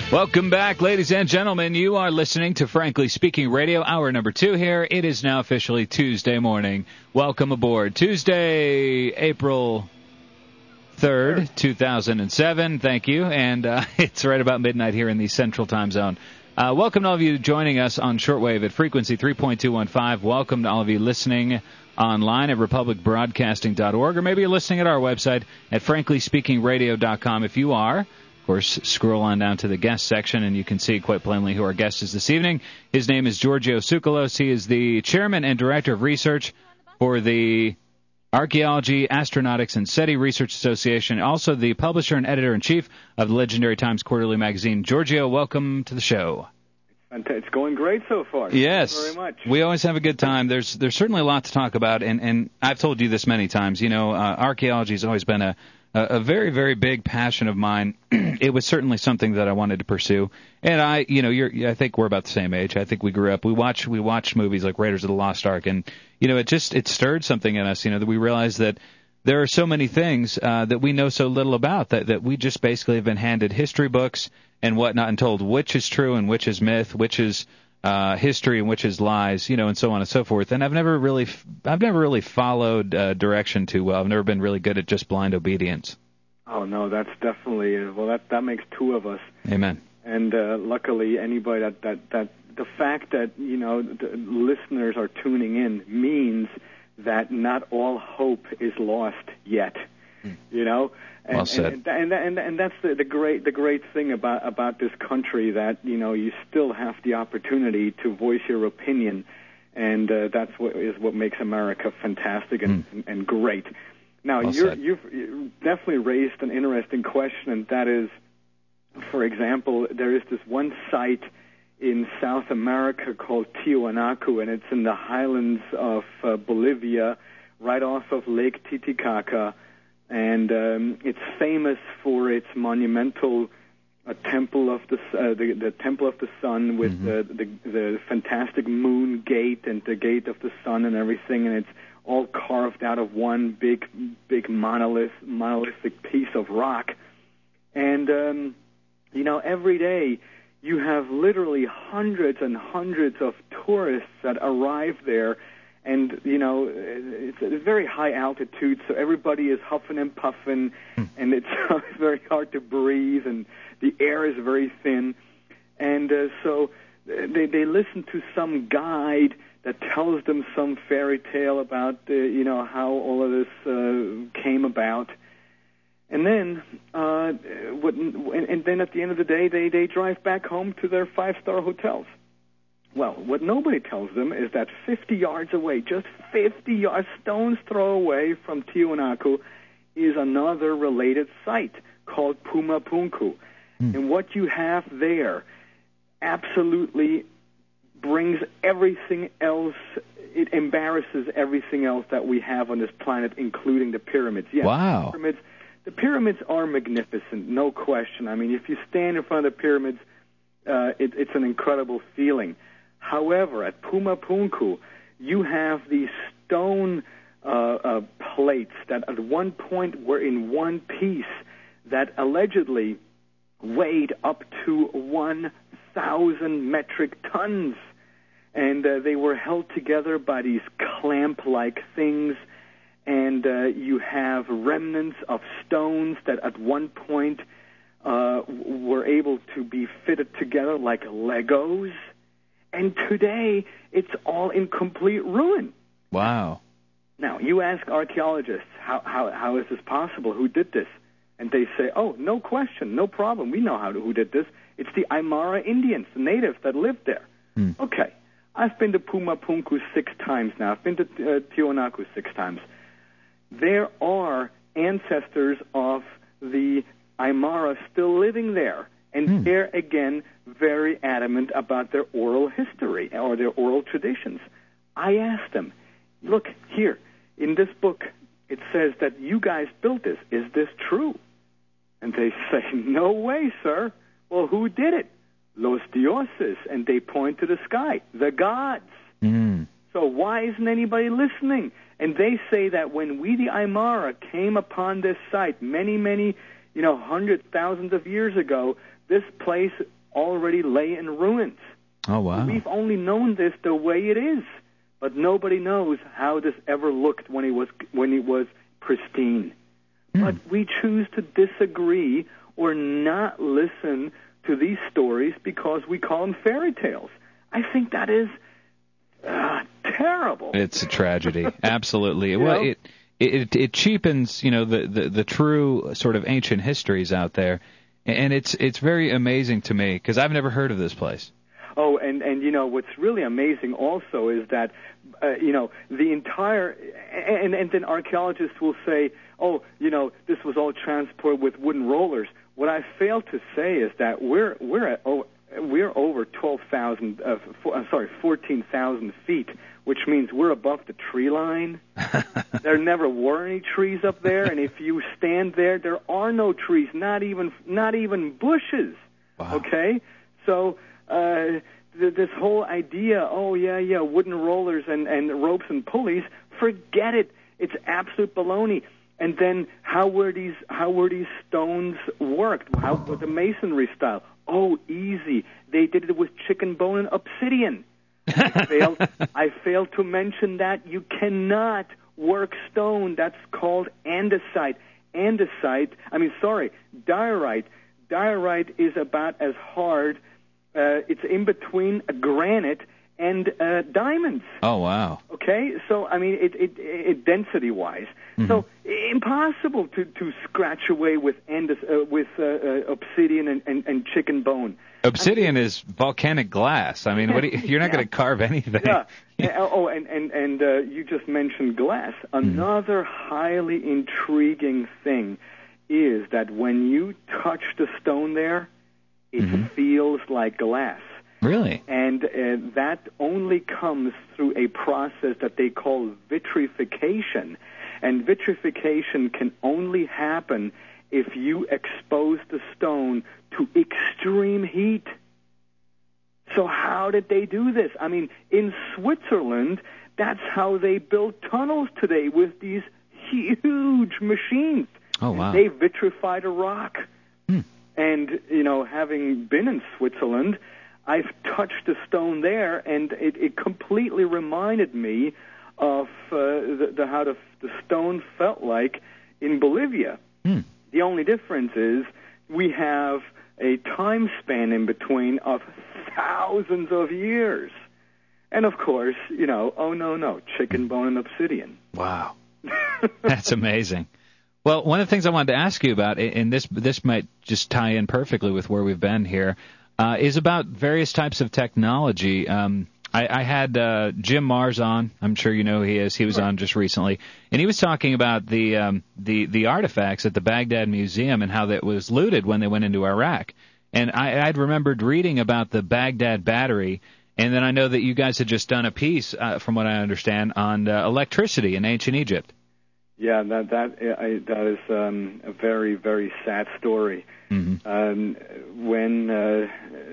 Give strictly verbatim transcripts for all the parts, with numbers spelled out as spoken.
Welcome back, ladies and gentlemen. You are listening to Frankly Speaking Radio, hour number two here. It is now officially Tuesday morning. Welcome aboard. Tuesday, April third, two thousand seven. Thank you. And uh, it's right about midnight here in the Central Time Zone. Uh, welcome to all of you joining us on shortwave at frequency three point two one five. Welcome to all of you listening online at republic broadcasting dot org, or maybe you're listening at our website at frankly speaking radio dot com. If you are, of course, scroll on down to the guest section, and you can see quite plainly who our guest is this evening. His name is Giorgio Tsoukalos. He is the chairman and director of research for the Archaeology, Astronautics, and SETI Research Association, also the publisher and editor-in-chief of the legendary Times Quarterly magazine. Giorgio, welcome to the show. It's going great so far. Yes. Thank you very much. We always have a good time. There's there's certainly a lot to talk about, and, and I've told you this many times. You know, uh, archaeology has always been a a very, very big passion of mine. It was certainly something that I wanted to pursue. And I, you know, you're, I think we're about the same age. I think we grew up. We watch, we watched movies like Raiders of the Lost Ark, and you know, it just it stirred something in us. You know, that we realized that there are so many things uh, that we know so little about that that we just basically have been handed history books and whatnot and told which is true and which is myth, which is uh, history and which is lies, you know, and so on and so forth. And I've never really, I've never really followed uh, direction too well. I've never been really good at just blind obedience. Oh no, that's definitely uh, well. That that makes two of us. Amen. And uh, luckily, anybody that that that the fact that you know the listeners are tuning in means that not all hope is lost yet. Mm. You know. And, well said. And and, and and that's the, the great the great thing about about this country, that you know you still have the opportunity to voice your opinion, and uh, that's what is what makes America fantastic and, mm. and, and great. Now well you're, said. you've definitely raised an interesting question, and that is, for example, there is this one site in South America called Tiwanaku, and it's in the highlands of uh, Bolivia, right off of Lake Titicaca. And um, it's famous for its monumental uh, temple of the, uh, the the temple of the sun with mm-hmm. the, the the fantastic moon gate and the gate of the sun and everything, and it's all carved out of one big big monolith monolithic piece of rock. And um, you know, every day you have literally hundreds and hundreds of tourists that arrive there. And, you know, it's a very high altitude, so everybody is huffing and puffing, mm. and it's very hard to breathe, and the air is very thin. And uh, so they, they listen to some guide that tells them some fairy tale about, uh, you know, how all of this uh, came about. And then, uh, what, and then at the end of the day, they, they drive back home to their five-star hotels. Well, what nobody tells them is that fifty yards away, just fifty yards, stone's throw away from Tiwanaku, is another related site called Pumapunku. Mm. And what you have there absolutely brings everything else, it embarrasses everything else that we have on this planet, including the pyramids. Yes, wow. The pyramids, the pyramids are magnificent, no question. I mean, if you stand in front of the pyramids, uh, it, it's an incredible feeling. However, at Pumapunku, you have these stone uh, uh, plates that at one point were in one piece that allegedly weighed up to one thousand metric tons. And uh, they were held together by these clamp-like things. And uh, you have remnants of stones that at one point uh, were able to be fitted together like Legos. And today, it's all in complete ruin. Wow. Now, you ask archaeologists, how, how, how is this possible? Who did this? And they say, oh, no question, no problem. We know how to, who did this. It's the Aymara Indians, the natives that lived there. Hmm. Okay. I've been to Pumapunku six times now. I've been to uh, Tiwanaku six times. There are ancestors of the Aymara still living there. And hmm. they're, again, very adamant about their oral history or their oral traditions. I asked them, look, here, in this book, it says that you guys built this. Is this true? And they say, no way, sir. Well, who did it? Los dioses. And they point to the sky, the gods. Mm. So why isn't anybody listening? And they say that when we, the Aymara, came upon this site many, many, you know, hundreds, thousands of years ago, this place already lay in ruins. Oh, wow. We've only known this the way it is, but nobody knows how this ever looked when it was when it was pristine. Mm. But we choose to disagree or not listen to these stories because we call them fairy tales. I think that is uh, terrible. It's a tragedy, absolutely. Well, it, it it cheapens, you know, the, the, the true sort of ancient histories out there, and it's it's very amazing to me because I've never heard of this place. Oh, and, and you know, what's really amazing also is that, uh, you know, the entire, and, and then archaeologists will say, oh, you know, this was all transported with wooden rollers. What I fail to say is that we're we're at, oh, we're over twelve thousand, uh, four, I'm sorry, fourteen thousand feet, which means we're above the tree line. There never were any trees up there, and if you stand there, there are no trees, not even not even bushes. Wow. Okay, so. Uh, th- this whole idea, oh, yeah, yeah, wooden rollers and, and ropes and pulleys, forget it. It's absolute baloney. And then how were these how were these stones worked? How was the masonry style? Oh, easy. They did it with chicken bone and obsidian. I failed, I failed to mention that you cannot work stone. That's called andesite. Andesite, I mean, sorry, diorite. Diorite is about as hard. Uh, it's in between a granite and uh, diamonds. Oh, wow. Okay, so, I mean, it, it, it density-wise. Mm-hmm. So, impossible to, to scratch away with andis, uh, with uh, uh, obsidian and, and, and chicken bone. Obsidian I mean, is volcanic glass. I mean, what do you, you're not yeah. going to carve anything. Yeah. Oh, and, and, and uh, you just mentioned glass. Another mm-hmm. highly intriguing thing is that when you touch the stone there, it mm-hmm. feels like glass. Really? And uh, that only comes through a process that they call vitrification. And vitrification can only happen if you expose the stone to extreme heat. So how did they do this? I mean, in Switzerland, that's how they build tunnels today with these huge machines. Oh, wow. And they vitrified a rock. Hmm. And, you know, having been in Switzerland, I've touched a stone there, and it, it completely reminded me of uh, the, the, how the, the stone felt like in Bolivia. Hmm. The only difference is we have a time span in between of thousands of years. And, of course, you know, oh, no, no, chicken bone and obsidian. Wow. That's amazing. Well, one of the things I wanted to ask you about, and this this might just tie in perfectly with where we've been here, uh, is about various types of technology. Um, I, I had uh, Jim Mars on. I'm sure you know who he is. He was on just recently, and he was talking about the um, the the artifacts at the Baghdad Museum and how that was looted when they went into Iraq. And I, I'd remembered reading about the Baghdad Battery, and then I know that you guys had just done a piece, uh, from what I understand, on uh, electricity in ancient Egypt. Yeah, that that I, that is um, a very very sad story. Mm-hmm. Um, when uh,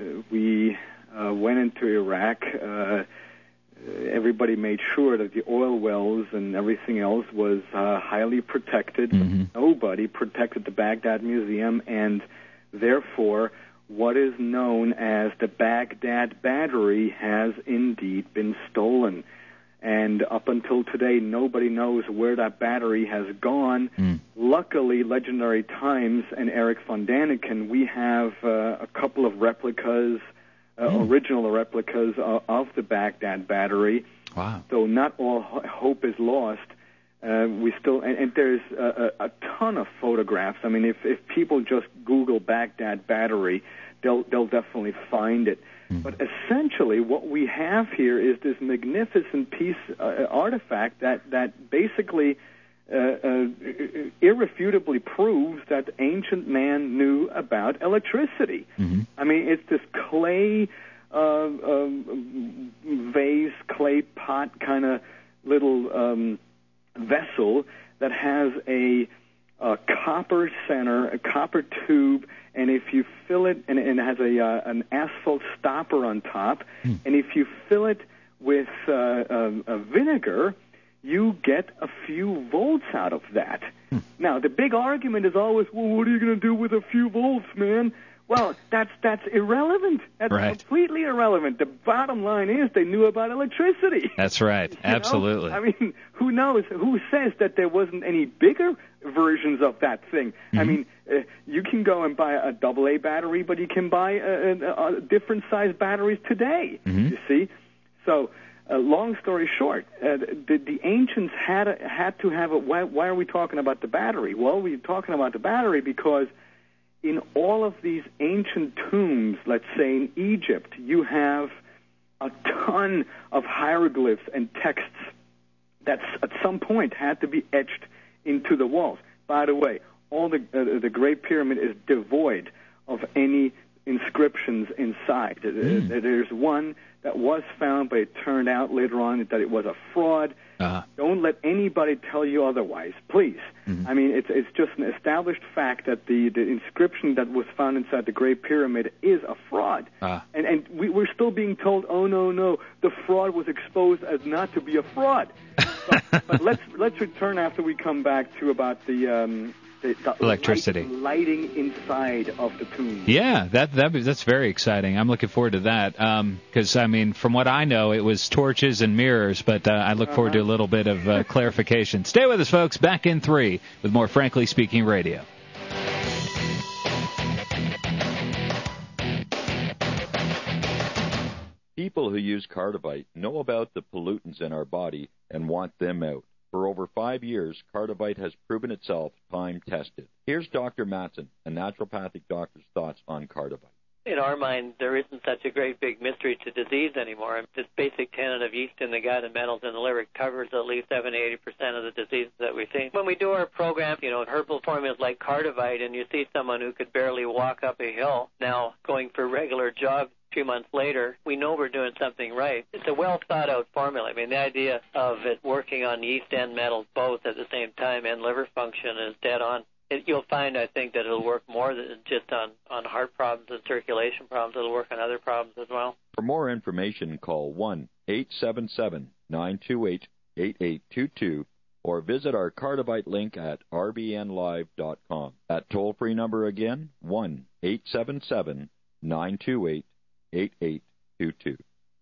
we uh, went into Iraq, uh, everybody made sure that the oil wells and everything else was uh, highly protected. Mm-hmm. Nobody protected the Baghdad Museum, and therefore, what is known as the Baghdad Battery has indeed been stolen. And up until today, nobody knows where that battery has gone. Mm. Luckily, Legendary Times and Eric von Daniken, we have uh, a couple of replicas, uh, mm. original replicas uh, of the Baghdad Battery. Wow. So not all ho- hope is lost. Uh, we still, and, and there's a, a, a ton of photographs. I mean, if, if people just Google Baghdad Battery, they'll they'll definitely find it. But essentially, what we have here is this magnificent piece, uh, artifact that that basically, uh, uh, irrefutably proves that ancient man knew about electricity. Mm-hmm. I mean, it's this clay uh, um, vase, clay pot kind of little um, vessel that has a, a copper center, a copper tube. And if you fill it, and, and it has a uh, an asphalt stopper on top, mm. and if you fill it with uh, a, a vinegar, you get a few volts out of that. Mm. Now, the big argument is always, well, what are you going to do with a few volts, man? Well, that's that's irrelevant. That's right. completely irrelevant. The bottom line is they knew about electricity. That's right. You Absolutely. know? I mean, who knows? Who says that there wasn't any bigger versions of that thing? Mm-hmm. I mean, uh, you can go and buy a double A battery, but you can buy uh, uh, different size batteries today. Mm-hmm. You see? So, uh, long story short, uh, the, the ancients had a, had to have a. Why, why are we talking about the battery? Well, we're talking about the battery because in all of these ancient tombs, let's say in Egypt, you have a ton of hieroglyphs and texts that at some point had to be etched into the walls. By the way, all the uh, the Great Pyramid is devoid of any inscriptions inside. Mm. There's one that was found, but it turned out later on that it was a fraud. Uh-huh. Don't let anybody tell you otherwise, please. Mm-hmm. I mean, it's it's just an established fact that the, the inscription that was found inside the Great Pyramid is a fraud. Uh-huh. And and we, we're still being told, oh, no, no, the fraud was exposed as not to be a fraud. So, but let's let's return after we come back to about the... Um, The, the electricity light, lighting inside of the tomb. Yeah, that that that's very exciting. I'm looking forward to that because um, I mean, from what I know, it was torches and mirrors, but uh, I look uh-huh. forward to a little bit of uh, clarification. Stay with us, folks. Back in three with more Frankly Speaking Radio. People who use Cardivite know about the pollutants in our body and want them out. For over five years, Cardivite has proven itself time-tested. Here's Doctor Matson, a naturopathic doctor's thoughts on Cardivite. In our mind, there isn't such a great big mystery to disease anymore. This basic tenet of yeast in the gut and metals in the liver covers at least seventy to eighty percent of the diseases that we see. When we do our program, you know, herbal formulas like Cardivite, and you see someone who could barely walk up a hill now going for regular jogs two months later, we know we're doing something right. It's a well-thought-out formula. I mean, the idea of it working on yeast and metals both at the same time and liver function is dead on. It, you'll find, I think, that it'll work more than just on, on heart problems and circulation problems. It'll work on other problems as well. For more information, call one eight seven seven, nine two eight, eight eight two two or visit our Cardivite link at r b n live dot com. That toll-free number again, one eight seven seven, nine two eight, eight eight two two.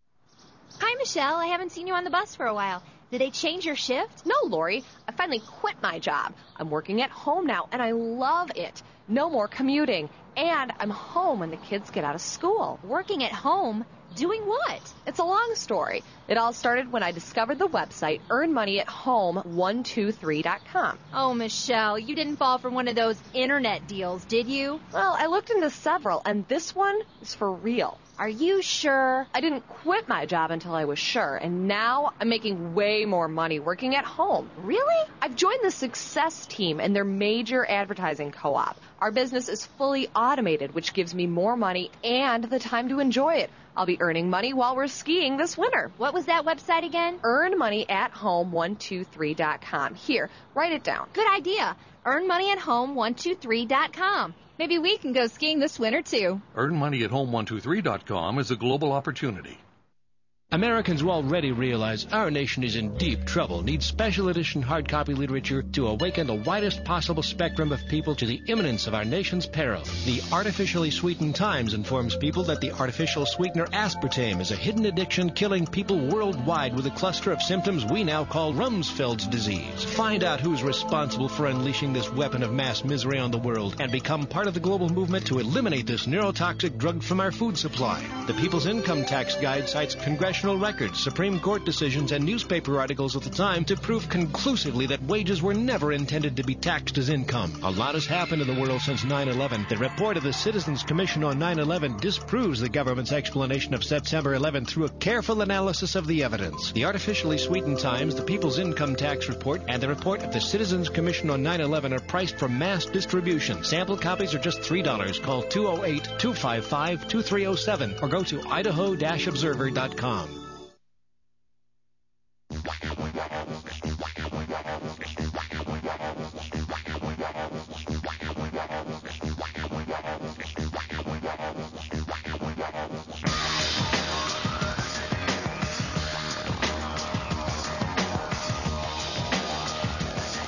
Hi, Michelle. I haven't seen you on the bus for a while. Did they change your shift? No, Lori. I finally quit my job. I'm working at home now, and I love it. No more commuting. And I'm home when the kids get out of school. Working at home? Doing what? It's a long story. It all started when I discovered the website earn money at home one two three dot com. Oh, Michelle, you didn't fall for one of those internet deals, did you? Well, I looked into several, and this one is for real. Are you sure? I didn't quit my job until I was sure, and now I'm making way more money working at home. Really? I've joined the Success Team and their major advertising co-op. Our business is fully automated, which gives me more money and the time to enjoy it. I'll be earning money while we're skiing this winter. What was that website again? earn money at home one two three dot com. Here, write it down. Good idea. earn money at home one two three dot com. Maybe we can go skiing this winter, too. earn money at home one two three dot com is a global opportunity. Americans already realize our nation is in deep trouble, needs special edition hard copy literature to awaken the widest possible spectrum of people to the imminence of our nation's peril. The Artificially Sweetened Times informs people that the artificial sweetener aspartame is a hidden addiction killing people worldwide with a cluster of symptoms we now call Rumsfeld's disease. Find out who's responsible for unleashing this weapon of mass misery on the world and become part of the global movement to eliminate this neurotoxic drug from our food supply. The People's Income Tax Guide cites congressional records, Supreme Court decisions, and newspaper articles of the time to prove conclusively that wages were never intended to be taxed as income. A lot has happened in the world since nine eleven. The report of the Citizens Commission on nine eleven disproves the government's explanation of September eleventh through a careful analysis of the evidence. The Artificially Sweetened Times, the People's Income Tax Report, and the report of the Citizens Commission on nine eleven are priced for mass distribution. Sample copies are just three dollars. Call two oh eight, two five five, two three oh seven or go to idaho dash observer dot com.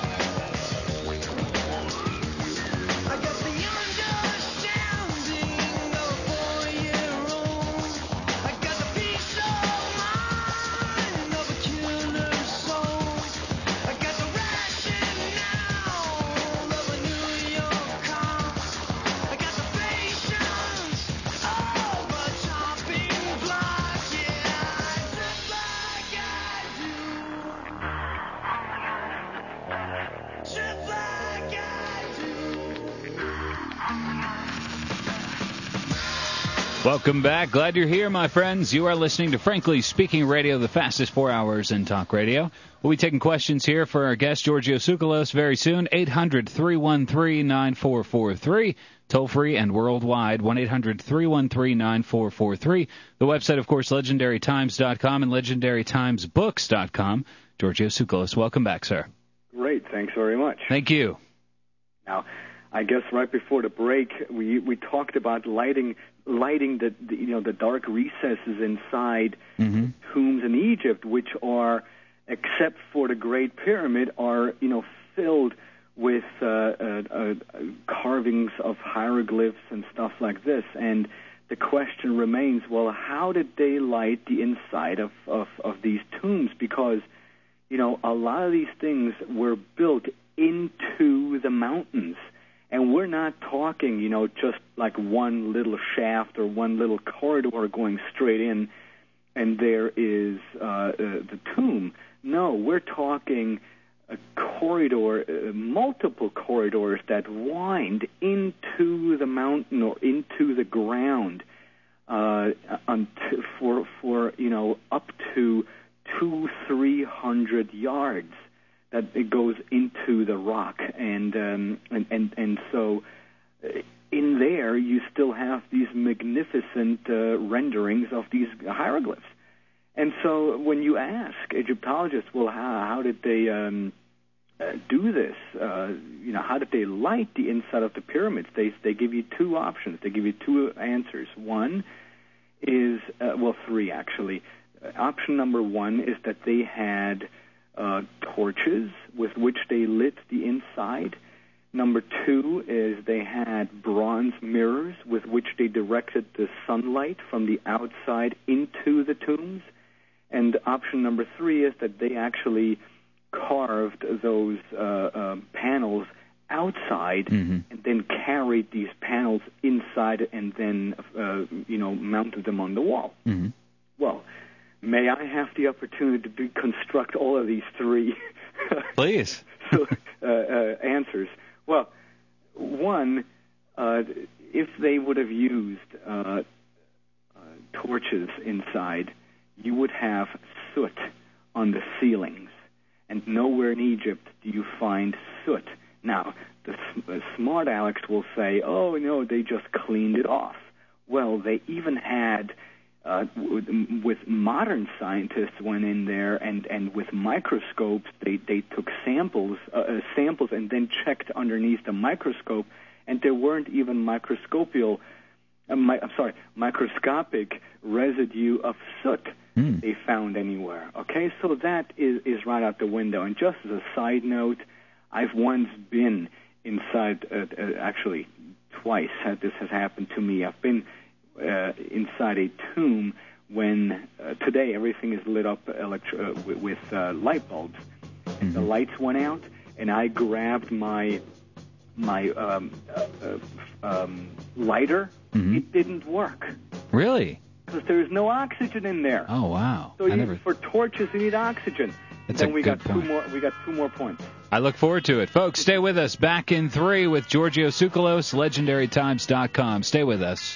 I got the understanding Welcome back. Glad you're here, my friends. You are listening to Frankly Speaking Radio, the fastest four hours in talk radio. We'll be taking questions here for our guest, Giorgio Tsoukalos, very soon. eight hundred, three one three, nine four four three. Toll free and worldwide, one eight hundred, three one three, nine four four three. The website, of course, legendary times dot com and legendary times books dot com. Giorgio Tsoukalos, welcome back, sir. Great. Thanks very much. Thank you. Now, I guess right before the break, we we talked about lighting lighting the, the you know the dark recesses inside mm-hmm. tombs in Egypt, which are, except for the Great Pyramid, are you know filled with uh, uh, uh, carvings of hieroglyphs and stuff like this. And the question remains: well, how did they light the inside of of, of these tombs? Because you know a lot of these things were built into the mountains. And we're not talking, you know, just like one little shaft or one little corridor going straight in, and there is uh, uh, the tomb. No, we're talking a corridor, uh, multiple corridors that wind into the mountain or into the ground, uh, until, for for you know up to two, three hundred yards. That it goes into the rock, and um, and, and and so in there you still have these magnificent uh, renderings of these hieroglyphs. And so when you ask Egyptologists, well, how, how did they um, uh, do this? Uh, you know, how did they light the inside of the pyramids? They they give you two options. They give you two answers. One is uh, well, three actually. Uh, option number one is that they had Uh, torches with which they lit the inside. Number two is they had bronze mirrors with which they directed the sunlight from the outside into the tombs. And option number three is that they actually carved those uh, uh, panels outside mm-hmm. and then carried these panels inside and then, uh, you know, mounted them on the wall. Mm-hmm. Well, may I have the opportunity to construct all of these three Please. so, uh, uh, answers? Well, one, uh, if they would have used uh, uh, torches inside, you would have soot on the ceilings. And nowhere in Egypt do you find soot. Now, the uh, smart Alex will say, oh, no, they just cleaned it off. Well, they even had... Uh, with, with modern scientists went in there and, and with microscopes they, they took samples uh, samples and then checked underneath the microscope, and there weren't even microscopial uh, mi- I'm sorry microscopic residue of soot mm. they found anywhere. Okay, so that is, is right out the window. And just as a side note, I've once been inside uh, uh, actually twice this has happened to me. I've been Uh, inside a tomb when uh, today everything is lit up electri- uh, with, with uh, light bulbs. Mm-hmm. The lights went out, and I grabbed my my um, uh, uh, um, lighter. Mm-hmm. It didn't work. Really? Because there is no oxygen in there. Oh wow! So I you, never... for torches you need oxygen. That's then a we good got two point. more. We got two more points. I look forward to it, folks. Stay with us. Back in three with Giorgio Tsoukalos, legendary times dot com. Stay with us.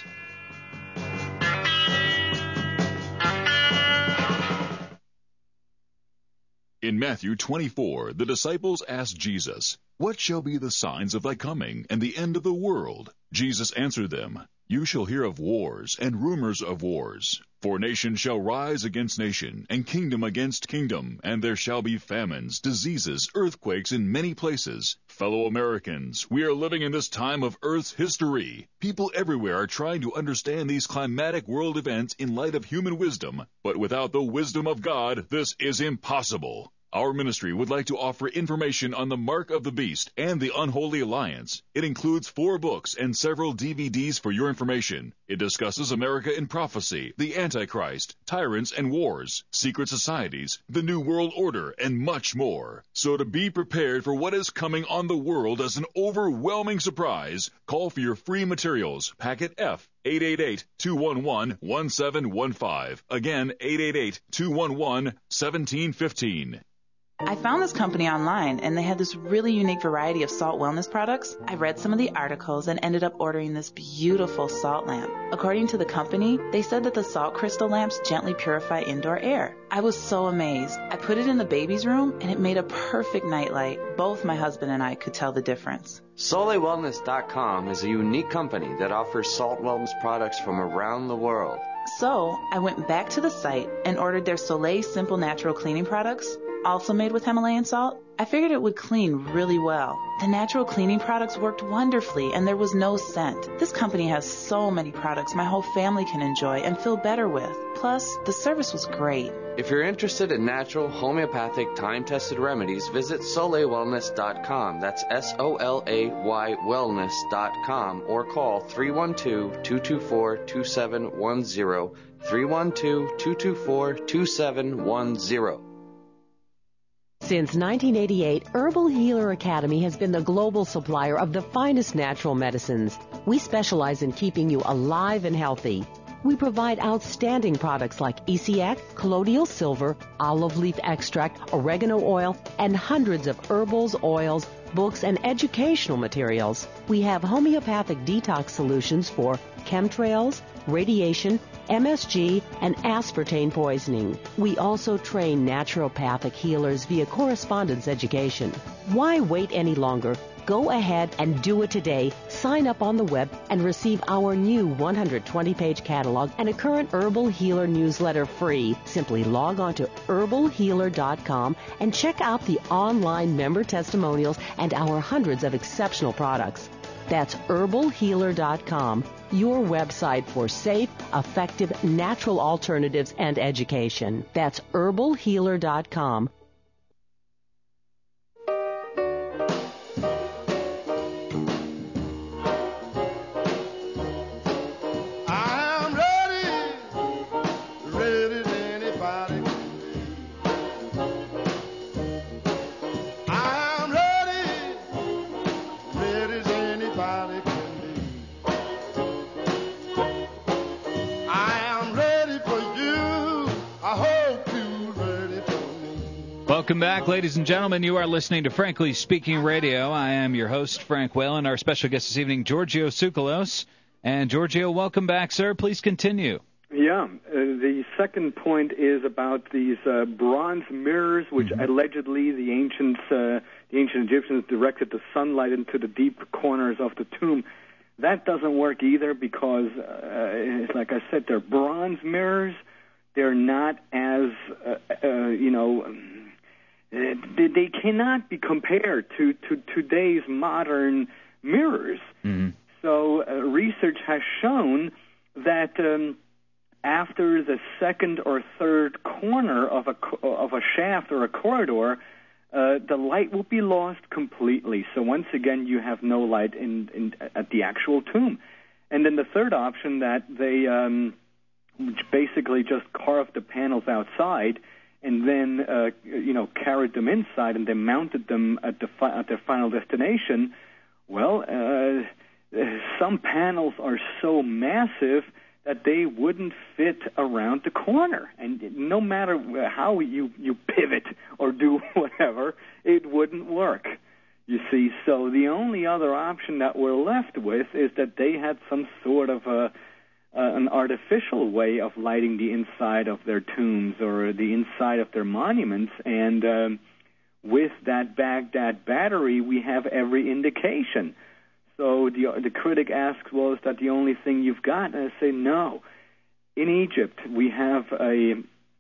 In Matthew twenty-four, the disciples asked Jesus, "What shall be the signs of thy coming and the end of the world?" Jesus answered them, "You shall hear of wars and rumors of wars. For nation shall rise against nation, and kingdom against kingdom, and there shall be famines, diseases, earthquakes in many places. Fellow Americans, we are living in this time of Earth's history. People everywhere are trying to understand these climatic world events in light of human wisdom, but without the wisdom of God, this is impossible. Our ministry would like to offer information on the Mark of the Beast and the Unholy Alliance. It includes four books and several D V Ds for your information. It discusses America in prophecy, the Antichrist, tyrants and wars, secret societies, the New World Order, and much more. So to be prepared for what is coming on the world as an overwhelming surprise, call for your free materials, packet F, eight eight eight, two one one, one seven one five. Again, eight eight eight, two one one, one seven one five. I found this company online, and they had this really unique variety of salt wellness products. I read some of the articles and ended up ordering this beautiful salt lamp. According to the company, they said that the salt crystal lamps gently purify indoor air. I was so amazed. I put it in the baby's room, and it made a perfect nightlight. Both my husband and I could tell the difference. Soleil Wellness dot com is a unique company that offers salt wellness products from around the world. So I went back to the site and ordered their Soleil Simple Natural Cleaning products, also made with Himalayan salt. I figured it would clean really well. The natural cleaning products worked wonderfully, and there was no scent. This company has so many products my whole family can enjoy and feel better with. Plus, the service was great. If you're interested in natural, homeopathic, time-tested remedies, visit Soleil Wellness dot com. That's S O L A Y Wellness dot com, or call three one two, two two four, two seven one zero, three one two, two two four, two seven one zero. Since nineteen eighty-eight, Herbal Healer Academy has been the global supplier of the finest natural medicines. We specialize in keeping you alive and healthy. We provide outstanding products like E C A C, colloidal silver, olive leaf extract, oregano oil, and hundreds of herbals, oils, books, and educational materials. We have homeopathic detox solutions for chemtrails, radiation, M S G, and aspartame poisoning. We also train naturopathic healers via correspondence education. Why wait any longer? Go ahead and do it today. Sign up on the web and receive our new one hundred twenty page catalog and a current Herbal Healer newsletter free. Simply log on to herbal healer dot com and check out the online member testimonials and our hundreds of exceptional products. That's herbal healer dot com, your website for safe, effective, natural alternatives and education. That's herbal healer dot com. Welcome back, ladies and gentlemen. You are listening to Frankly Speaking Radio. I am your host, Frank Whalen. Our special guest this evening, Giorgio Tsoukalos. And, Giorgio, welcome back, sir. Please continue. Yeah. Uh, the second point is about these uh, bronze mirrors, which mm-hmm. allegedly the ancients, uh, the ancient Egyptians directed the sunlight into the deep corners of the tomb. That doesn't work either because, uh, it's like I said, they're bronze mirrors. They're not as, uh, uh, you know... They, they cannot be compared to, to today's modern mirrors. Mm-hmm. So uh, research has shown that um, after the second or third corner of a, of a shaft or a corridor, uh, the light will be lost completely. So once again, you have no light in, in at the actual tomb. And then the third option that they um, basically just carved the panels outside and then, uh, you know, carried them inside and then mounted them at the fi- at their final destination. Well, uh, some panels are so massive that they wouldn't fit around the corner. And no matter how you, you pivot or do whatever, it wouldn't work, you see. So the only other option that we're left with is that they had some sort of a Uh, an artificial way of lighting the inside of their tombs or the inside of their monuments, and um, with that Baghdad battery, we have every indication. So the the critic asks, well, is that the only thing you've got? And I say, no. In Egypt, we have a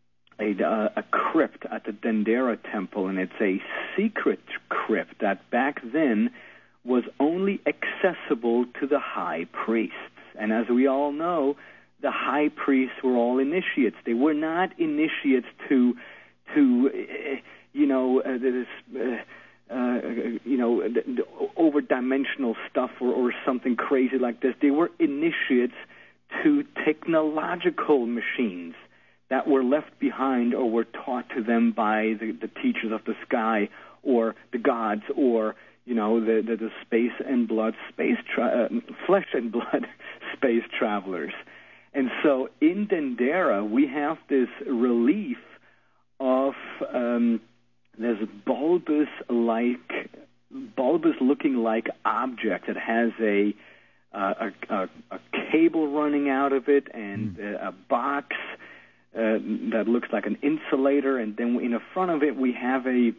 a, a crypt at the Dendera Temple, and it's a secret crypt that back then was only accessible to the high priests. And as we all know, the high priests were all initiates. They were not initiates to, to uh, you know, uh, this, uh, uh, you know, over-dimensional stuff or, or something crazy like this. They were initiates to technological machines that were left behind or were taught to them by the, the teachers of the sky or the gods or, you know, the, the, the space and blood, space, tra- uh, flesh and blood space travelers. And so in Dendera, we have this relief of um, there's a bulbous-like, bulbous-looking like object that has a uh, a, a, a cable running out of it and mm. a, a box uh, that looks like an insulator, and then in the front of it we have a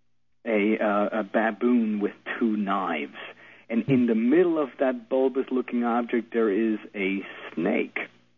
a, uh, a baboon with two knives. And in the middle of that bulbous-looking object, there is a snake.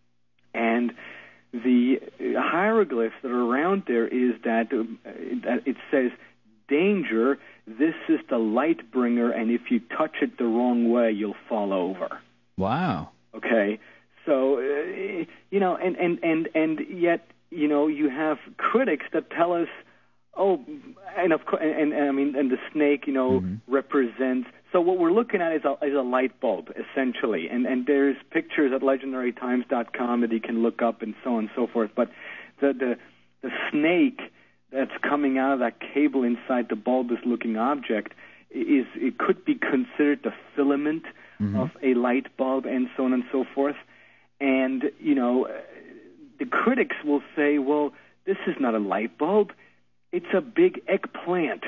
And the hieroglyphs that are around there is that, uh, that it says, danger, this is the light bringer, and if you touch it the wrong way, you'll fall over. Wow. Okay? So, uh, you know, and, and, and, and yet, you know, you have critics that tell us, oh, and of course, and, and I mean, and the snake, you know, mm-hmm. represents. So what we're looking at is a, is a light bulb, essentially, and and there's pictures at legendary times dot com that you can look up and so on and so forth. But the the the snake that's coming out of that cable inside the bulbous-looking object is it could be considered the filament mm-hmm. of a light bulb, and so on and so forth. And you know, the critics will say, well, this is not a light bulb. It's a big eggplant.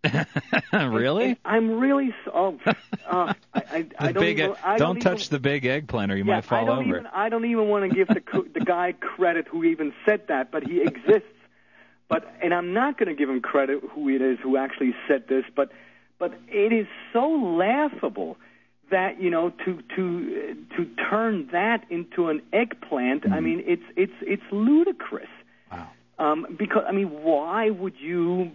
Really? And, and I'm really so. Oh, uh, I, I, I don't big, even. I don't, don't touch even, the big eggplant, or you yeah, might fall I don't over. Even, I don't even want to give the the guy credit who even said that, but he exists. But and I'm not going to give him credit who it is who actually said this. But but it is so laughable that you know to to to turn that into an eggplant. Mm-hmm. I mean, it's it's it's ludicrous. Wow. Um, because I mean, why would you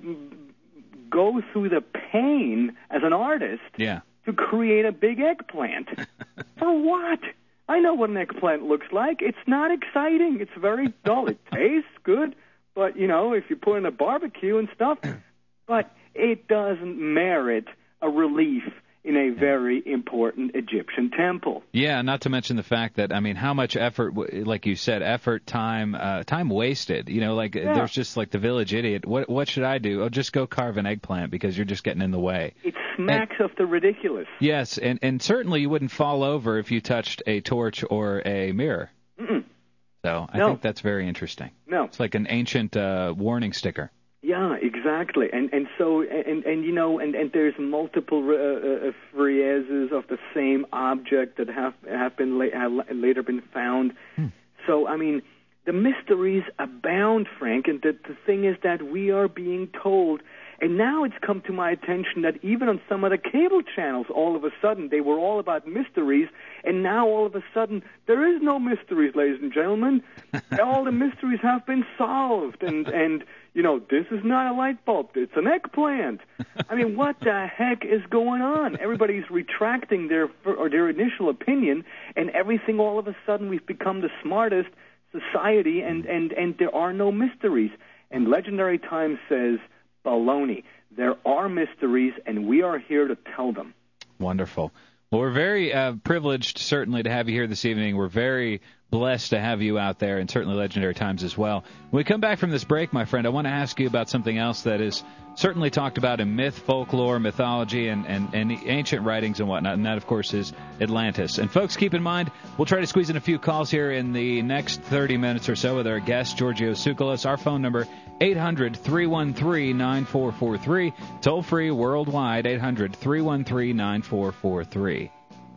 go through the pain as an artist yeah. to create a big eggplant? For what? I know what an eggplant looks like. It's not exciting. It's very dull. It tastes good, but, you know, if you put in a barbecue and stuff, but it doesn't merit a relief in a very important Egyptian temple. Yeah, not to mention the fact that, I mean, how much effort, like you said, effort, time, uh, time wasted. You know, like yeah. there's just like the village idiot. What what should I do? Oh, just go carve an eggplant because you're just getting in the way. It smacks and, of the ridiculous. Yes, and, and certainly you wouldn't fall over if you touched a torch or a mirror. Mm-mm. So I no. think that's very interesting. No. It's like an ancient uh, warning sticker. Yeah, exactly, and and so and and you know, and, and there's multiple uh, uh, friezes of the same object that have have been la- have later been found. Hmm. So I mean, the mysteries abound, Frank, and the, the thing is that we are being told. And now it's come to my attention that even on some of the cable channels, all of a sudden, they were all about mysteries, and now all of a sudden, there is no mysteries, ladies and gentlemen. All the mysteries have been solved, and, and you know, this is not a light bulb, it's an eggplant. I mean, what the heck is going on? Everybody's retracting their or their initial opinion, and everything all of a sudden, we've become the smartest society, and, and, and there are no mysteries. And Legendary Times says, baloney. There are mysteries, and we are here to tell them. Wonderful. Well, we're very uh, privileged, certainly, to have you here this evening. We're very blessed to have you out there, and certainly Legendary Times as well. When we come back from this break, my friend, I want to ask you about something else that is certainly talked about in myth, folklore, mythology, and, and, and ancient writings and whatnot, and that, of course, is Atlantis. And, folks, keep in mind, we'll try to squeeze in a few calls here in the next thirty minutes or so with our guest, Giorgio Tsoukalos. Our phone number, eight hundred, three one three, nine four four three. Toll free worldwide, eight hundred, three one three, nine four four three.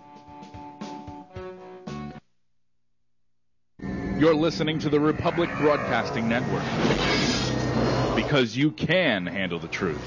You're listening to the Republic Broadcasting Network, because you can handle the truth.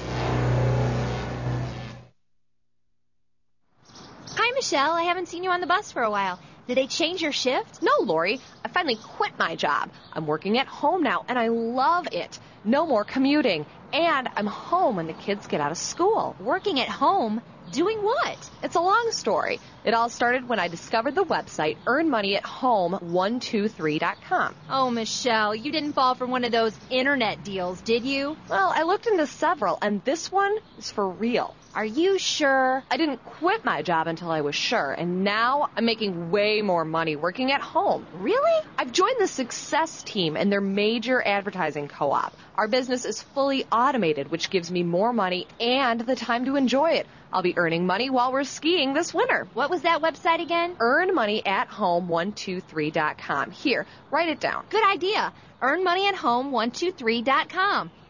Hi, Michelle. I haven't seen you on the bus for a while. Did they change your shift? No, Lori. I finally quit my job. I'm working at home now, and I love it. No more commuting. And I'm home when the kids get out of school. Working at home? Doing what? It's a long story. It all started when I discovered the website earn money at home one two three dot com. Oh, Michelle, you didn't fall for one of those internet deals, did you? Well, I looked into several, and this one is for real. Are you sure? I didn't quit my job until I was sure, and now I'm making way more money working at home. Really? I've joined the Success Team and their major advertising co-op. Our business is fully automated, which gives me more money and the time to enjoy it. I'll be earning money while we're skiing this winter. What was that website again? earn money at home one two three dot com. Here, write it down. Good idea. earn money at home one two three dot com.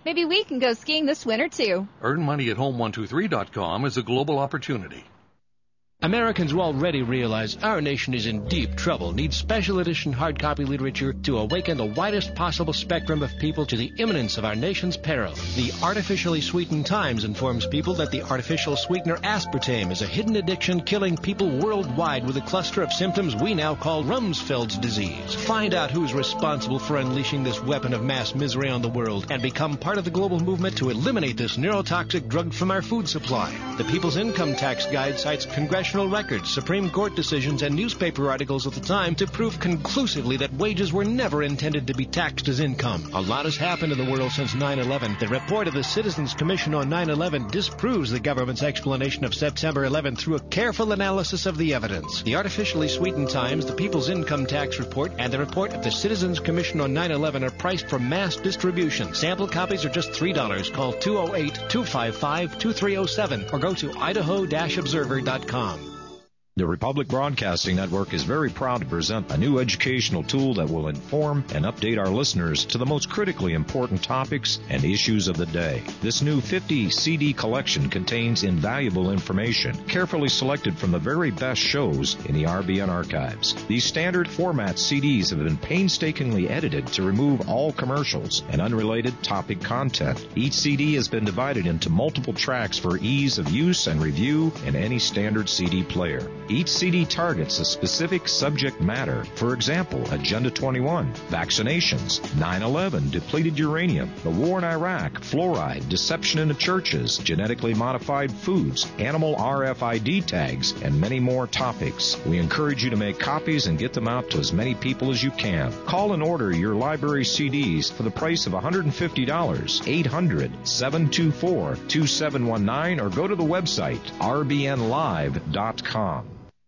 Maybe we can go skiing this winter, too. Earn money at home one two three dot com is a global opportunity. Americans already realize our nation is in deep trouble, needs special edition hard copy literature to awaken the widest possible spectrum of people to the imminence of our nation's peril. The Artificially Sweetened Times informs people that the artificial sweetener aspartame is a hidden addiction killing people worldwide with a cluster of symptoms we now call Rumsfeld's disease. Find out who's responsible for unleashing this weapon of mass misery on the world and become part of the global movement to eliminate this neurotoxic drug from our food supply. The People's Income Tax Guide cites congressional records, Supreme Court decisions, and newspaper articles of the time to prove conclusively that wages were never intended to be taxed as income. A lot has happened in the world since nine eleven. The report of the Citizens Commission on nine eleven disproves the government's explanation of September eleventh through a careful analysis of the evidence. The Artificially Sweetened Times, the People's Income Tax Report, and the report of the Citizens Commission on nine eleven are priced for mass distribution. Sample copies are just three dollars. Call two oh eight, two five five, two three oh seven or go to idaho dash observer dot com. The Republic Broadcasting Network is very proud to present a new educational tool that will inform and update our listeners to the most critically important topics and issues of the day. This new fifty C D collection contains invaluable information, carefully selected from the very best shows in the R B N archives. These standard format C Ds have been painstakingly edited to remove all commercials and unrelated topic content. Each C D has been divided into multiple tracks for ease of use and review in any standard C D player. Each C D targets a specific subject matter. For example, Agenda twenty-one, vaccinations, nine eleven, depleted uranium, the war in Iraq, fluoride, deception in the churches, genetically modified foods, animal R F I D tags, and many more topics. We encourage you to make copies and get them out to as many people as you can. Call and order your library C Ds for the price of one hundred fifty dollars, eight hundred, seven two four, two seven one nine, or go to the website r b n live dot com.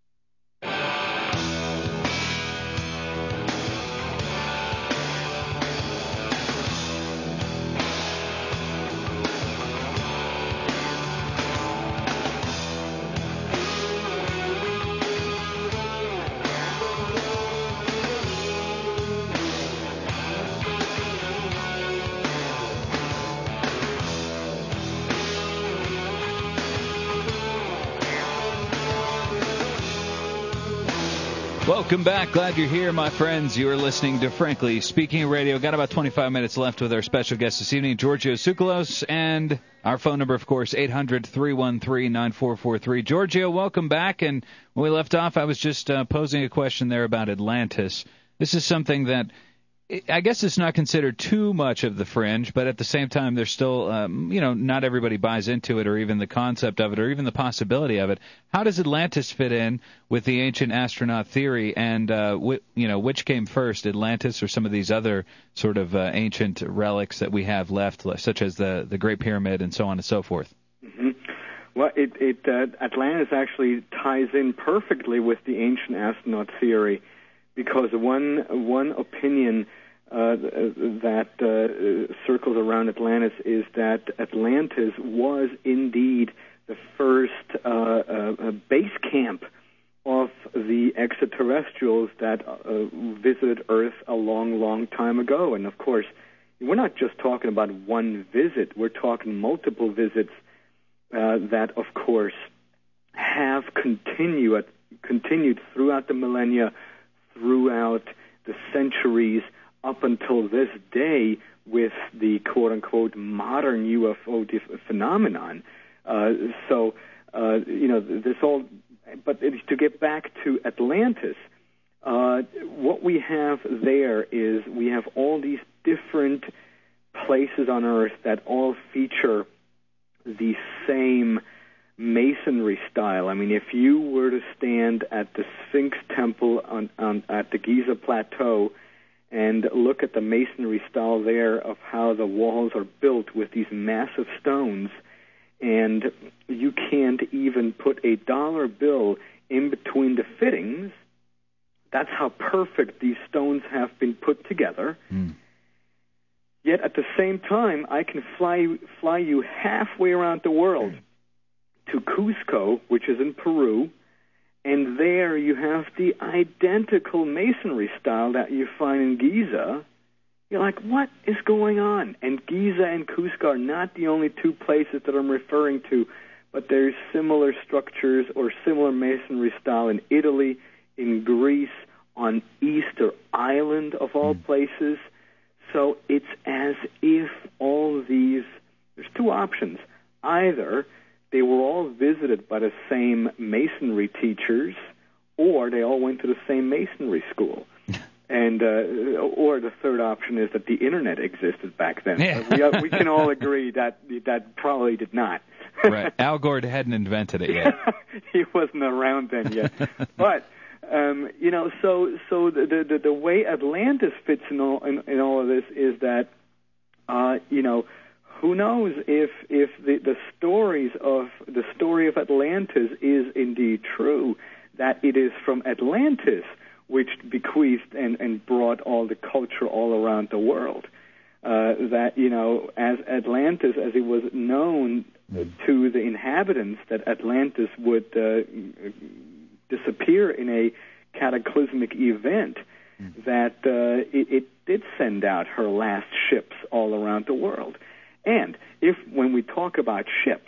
Welcome back. Glad you're here, my friends. You are listening to Frankly Speaking Radio. Got about twenty-five minutes left with our special guest this evening, Giorgio Tsoukalos, and our phone number, of course, eight hundred, three one three, nine four four three. Giorgio, welcome back. And when we left off, I was just uh, posing a question there about Atlantis. This is something that I guess it's not considered too much of the fringe, but at the same time, there's still, um, you know, not everybody buys into it or even the concept of it or even the possibility of it. How does Atlantis fit in with the ancient astronaut theory, and, uh, wh- you know, which came first, Atlantis or some of these other sort of uh, ancient relics that we have left, such as the, the Great Pyramid and so on and so forth? Mm-hmm. Well, it, it uh, Atlantis actually ties in perfectly with the ancient astronaut theory, because one one opinion uh, that uh, circles around Atlantis is that Atlantis was indeed the first uh, uh, base camp of the extraterrestrials that uh, visited Earth a long, long time ago. And, of course, we're not just talking about one visit. We're talking multiple visits uh, that, of course, have continued, continued throughout the millennia, throughout the centuries, up until this day, with the quote-unquote modern U F O def- phenomenon. Uh, so, uh, you know, this all, but to get back to Atlantis, uh, what we have there is we have all these different places on Earth that all feature the same masonry style. I mean, if you were to stand at the Sphinx Temple on, on at the Giza Plateau and look at the masonry style there of how the walls are built with these massive stones, and you can't even put a dollar bill in between the fittings, that's how perfect these stones have been put together. Mm. Yet at the same time, I can fly fly you halfway around the world to Cusco, which is in Peru, and there you have the identical masonry style that you find in Giza, You're like, what is going on? And Giza and Cusco are not the only two places that I'm referring to, but there's similar structures or similar masonry style in Italy, in Greece, on Easter Island, of all places. So it's as if all these, there's two options. Either they were all visited by the same masonry teachers, or they all went to the same masonry school. And uh, or the third option is that the internet existed back then. Yeah. we, uh, we can all agree that that probably did not. Right. Al Gore hadn't invented it yet. He wasn't around then yet. But um, you know, so so the, the the way Atlantis fits in all in, in all of this is that uh, you know, who knows if if the the stories of the story of Atlantis is indeed true, that it is from Atlantis which bequeathed and, and brought all the culture all around the world. Uh, that, you know, as Atlantis, as it was known to the inhabitants that Atlantis would uh, disappear in a cataclysmic event, that uh, it, it did send out her last ships all around the world. And if, when we talk about ships,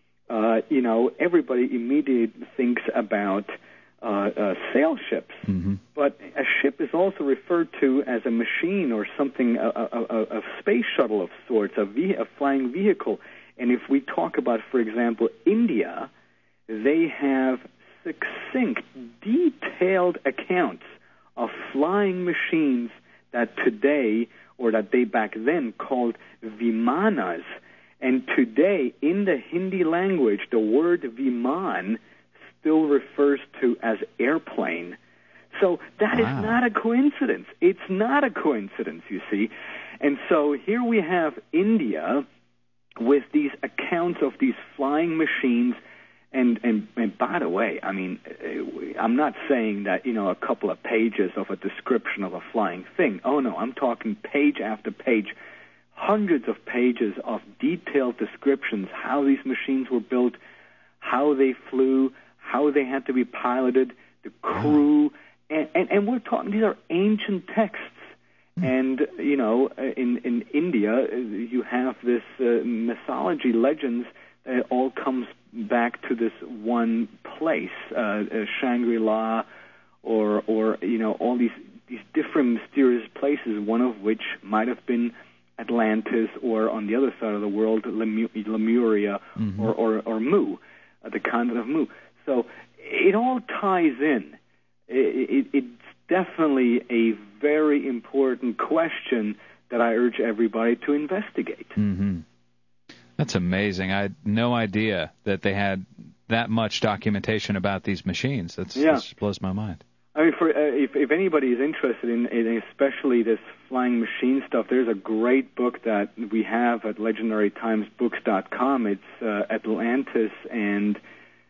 uh, you know, everybody immediately thinks about Uh, uh, sail ships, mm-hmm. but a ship is also referred to as a machine or something, a, a, a, a space shuttle of sorts, a, ve- a flying vehicle. And if we talk about, for example, India, they have succinct, detailed accounts of flying machines that today, or that they back then called vimanas. And today, in the Hindi language, the word viman still refers to as airplane. So that wow. is not a coincidence. It's not a coincidence, you see. And so here we have India with these accounts of these flying machines. And, and, and by the way, I mean, I'm not saying that, you know, a couple of pages of a description of a flying thing. Oh, no, I'm talking page after page, hundreds of pages of detailed descriptions, how these machines were built, how they flew, how they had to be piloted, the crew, and, and, and we're talking, these are ancient texts. And, you know, in, in India, you have this uh, mythology, legends, that all comes back to this one place, uh, uh, Shangri-La, or, or, you know, all these, these different mysterious places, one of which might have been Atlantis, or on the other side of the world, Lemu- Lemuria, mm-hmm. or, or, or Mu, uh, the continent of Mu. So it all ties in. It, it, it's definitely a very important question that I urge everybody to investigate. Mm-hmm. That's amazing. I had no idea that they had that much documentation about these machines. That's, yeah. That just blows my mind. I mean, for, uh, if, if anybody is interested in, in especially this flying machine stuff, there's a great book that we have at legendary times books dot com. It's uh, Atlantis and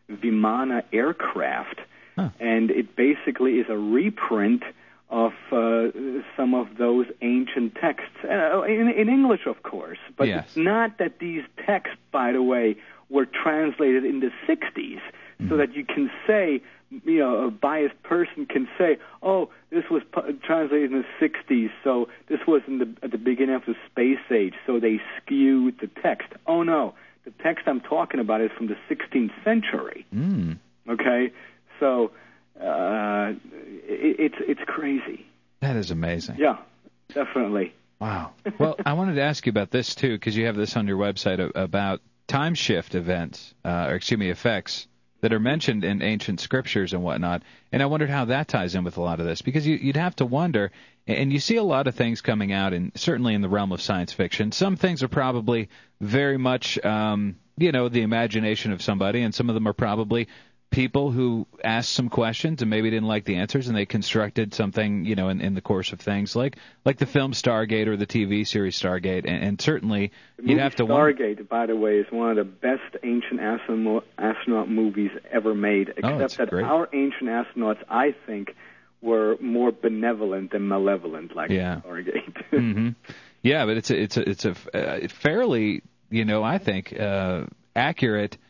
Vimana aircraft, huh. and it basically is a reprint of uh, some of those ancient texts, uh, in, in English, of course, but yes. it's not that these texts, by the way, were translated in the sixties, mm-hmm. so that you can say, you know, a biased person can say, oh, this was pu- translated in the sixties, so this was in the, at the beginning of the space age, so they skewed the text. Oh, no. The text I'm talking about is from the sixteenth century. Mm. Okay, so uh, it, it's it's crazy. That is amazing. Yeah, definitely. Wow. Well, I wanted to ask you about this too, because you have this on your website about time shift events, uh, or excuse me, effects that are mentioned in ancient scriptures and whatnot. And I wondered how that ties in with a lot of this, because you, you'd have to wonder, and you see a lot of things coming out, and certainly in the realm of science fiction. Some things are probably very much, um, you know, the imagination of somebody, and some of them are probably people who asked some questions and maybe didn't like the answers, and they constructed something, you know, in, in the course of things, like like the film Stargate or the T V series Stargate, and, and certainly the you'd have to Stargate, wonder. by the way, is one of the best ancient astronaut, astronaut movies ever made, except oh, that great. Our ancient astronauts, I think, were more benevolent than malevolent, like yeah. Stargate. mm-hmm. Yeah, but it's a, it's a, it's a uh, fairly, you know, I think, uh, accurate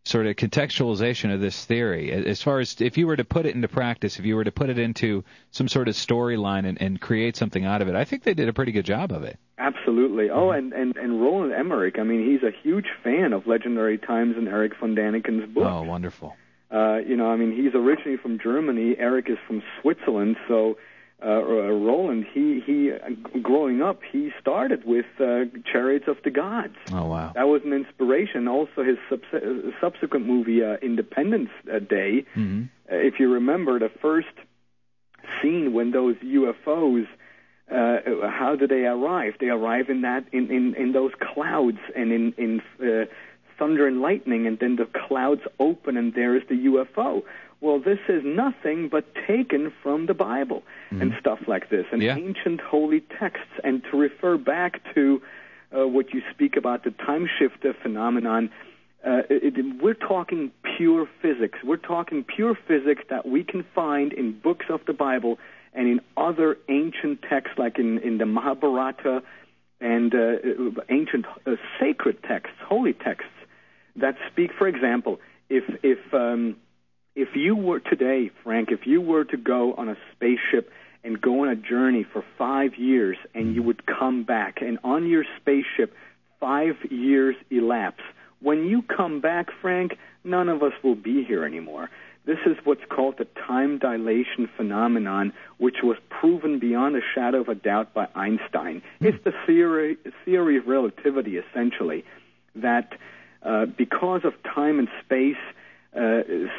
sort of contextualization of this theory. As far as if you were to put it into practice, if you were to put it into some sort of storyline and, and create something out of it, I think they did a pretty good job of it. Absolutely. Oh, and, and, and Roland Emmerich, I mean, he's a huge fan of Legendary Times and Eric von Daniken's book. Oh, wonderful. Uh, you know, I mean, he's originally from Germany. Eric is from Switzerland, so uh, Roland, he, he, uh, growing up, he started with uh, Chariots of the Gods. Oh, wow. That was an inspiration. Also, his subs- subsequent movie, uh, Independence Day, mm-hmm. uh, if you remember the first scene when those U F Os, uh, how do they arrive? They arrive in that in, in, in those clouds and in, in uh, thunder and lightning, and then the clouds open and there is the U F O. Well, this is nothing but taken from the Bible mm-hmm. and stuff like this, and yeah. ancient holy texts. And to refer back to uh, what you speak about, the time shifter phenomenon, uh, it, it, we're talking pure physics. We're talking pure physics that we can find in books of the Bible and in other ancient texts, like in, in the Mahabharata and uh, ancient uh, sacred texts, holy texts, that speak, for example, if if um, if you were today, Frank, if you were to go on a spaceship and go on a journey for five years and you would come back, and on your spaceship five years elapse, when you come back, Frank, none of us will be here anymore. This is what's called the time dilation phenomenon, which was proven beyond a shadow of a doubt by Einstein. It's the theory, theory of relativity, essentially, that uh, because of time and space, uh,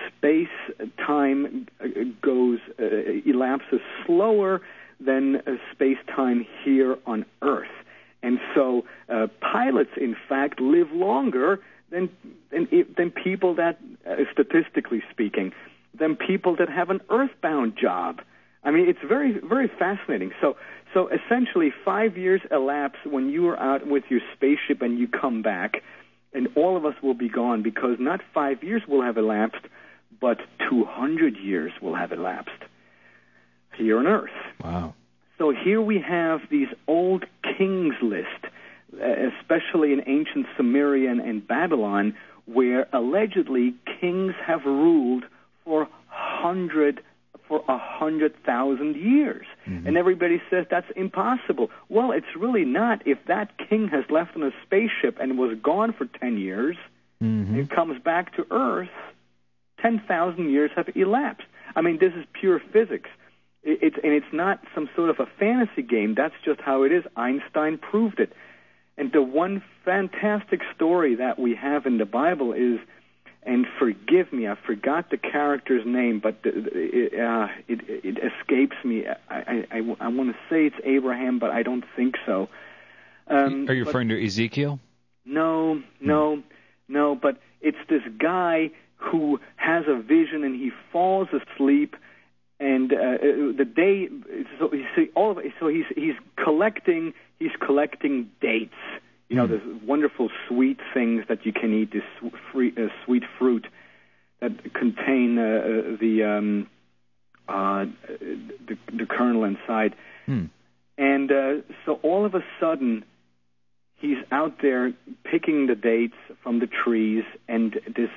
space-time goes, uh, elapses slower than uh, space-time here on Earth. And so uh, pilots, in fact, live longer than than, than people that, uh, statistically speaking, than people that have an earthbound job. I mean, it's very, very fascinating. So, so essentially, five years elapse when you are out with your spaceship and you come back, and all of us will be gone because not five years will have elapsed, but two hundred years will have elapsed here on Earth. Wow. So here we have these old kings list, especially in ancient Sumerian and Babylon, where allegedly kings have ruled for hundred for a hundred thousand years, mm-hmm. and everybody says that's impossible. Well, it's really not. If that king has left on a spaceship and was gone for ten years, mm-hmm. and comes back to Earth, ten thousand years have elapsed. I mean, this is pure physics. It's and it's not some sort of a fantasy game. That's just how it is. Einstein proved it. And the one fantastic story that we have in the Bible is, and forgive me, I forgot the character's name, but it, uh, it, it escapes me. I, I, I, I want to say it's Abraham, but I don't think so. Um, Are you but, referring to Ezekiel? No, no, no, but it's this guy who has a vision and he falls asleep, and uh, the day, so, see, all of it, so he's he's collecting he's collecting dates. You know, there's wonderful sweet things that you can eat, this free, uh, sweet fruit that contain uh, the, um, uh, the the kernel inside. Hmm. And uh, so all of a sudden, he's out there picking the dates from the trees, and this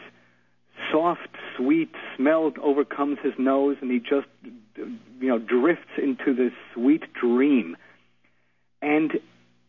soft, sweet smell overcomes his nose, and he just, you know, drifts into this sweet dream. And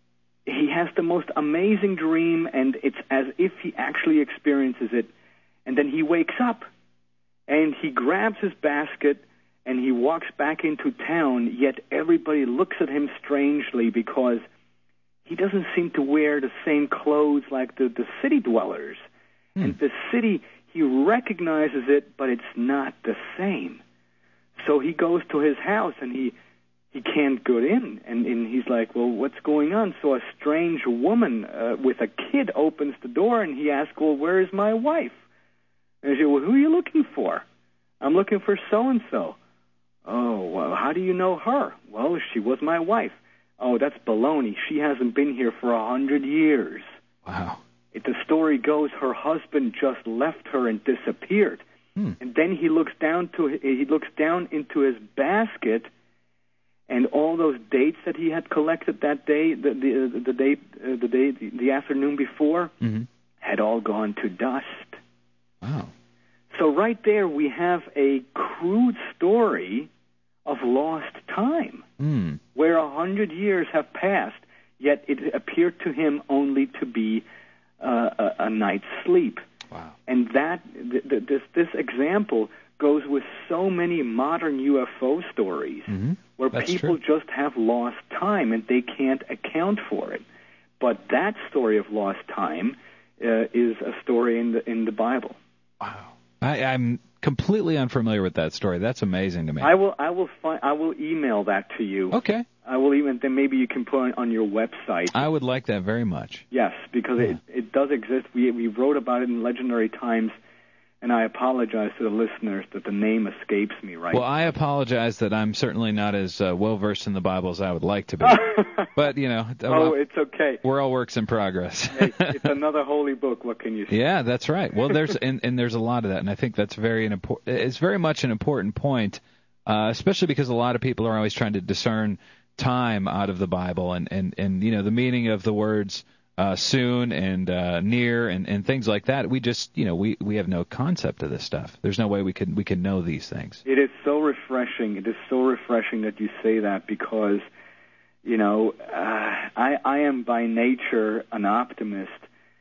he has the most amazing dream, and it's as if he actually experiences it. And then he wakes up, and he grabs his basket, and he walks back into town, yet everybody looks at him strangely because he doesn't seem to wear the same clothes like the, the city dwellers. Hmm. And the city, he recognizes it, but it's not the same. So he goes to his house, and he he can't get in. And, and he's like, well, what's going on? So a strange woman uh, with a kid opens the door, and he asks, well, where is my wife? And she said, well, who are you looking for? I'm looking for so-and-so. Oh, well, how do you know her? Well, she was my wife. Oh, that's baloney. She hasn't been here for a hundred years. Wow. If the story goes, her husband just left her and disappeared. Hmm. And then he looks down to he looks down into his basket, and all those dates that he had collected that day, the the the day uh, the day the, the afternoon before, mm-hmm. had all gone to dust. Wow. So right there we have a crude story of lost time, Mm. where a hundred years have passed, yet it appeared to him only to be uh, a, a night's sleep. Wow. And that th- th- this this example goes with so many modern U F O stories, Mm-hmm. where That's people true. just have lost time and they can't account for it. But that story of lost time uh, is a story in the in the Bible. I, I'm completely unfamiliar with that story. That's amazing to me. I will I will find I will email that to you. Okay. I will even then maybe you can put it on your website. I would like that very much. Yes, because it it does exist. We we wrote about it in Legendary Times, and I apologize to the listeners that the name escapes me right Well, now. I apologize that I'm certainly not as uh, well versed in the Bible as I would like to be. But you know, Oh, it's okay. we're all works in progress. Hey, it's another holy book. What can you say? Yeah, that's right. Well, there's and, and there's a lot of that, and I think that's very an important. It's very much an important point, uh, especially because a lot of people are always trying to discern time out of the Bible, and and and you know the meaning of the words uh, soon and uh, near and and things like that. We just you know we we have no concept of this stuff. There's no way we can we can know these things. It is so refreshing. It is so refreshing that you say that because, you know, uh, I I am by nature an optimist,